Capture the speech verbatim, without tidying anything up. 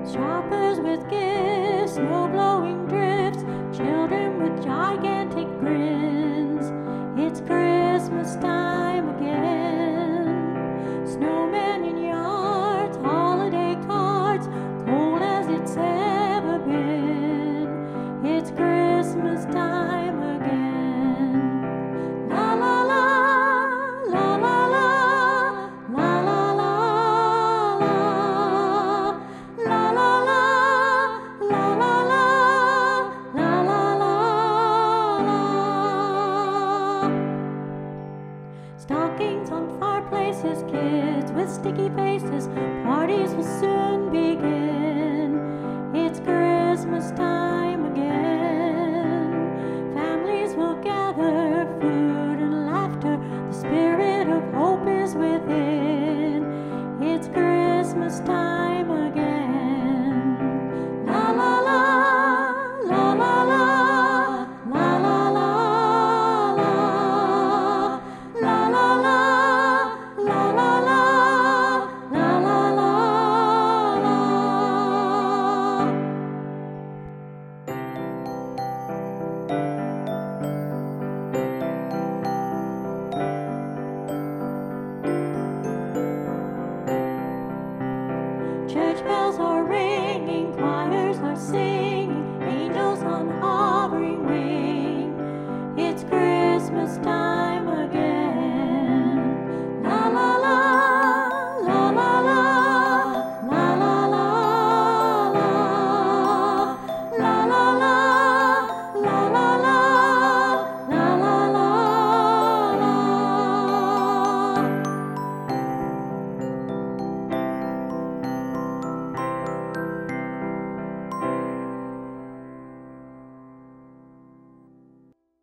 Shoppers with gifts, snow-blowing drifts, children with gigantic grins. It's Christmas time again. Snowmen in yards, holiday cards, cold as it's ever been. It's Christmas time again. La la la, la la la, la la la, la. La la la, la la la, la la la, la. Stockings on fireplaces, kids with sticky faces, parties will soon begin. It's Christmas time again. Families will gather, food and laughter, the spirit of hope is within. It's Christmas time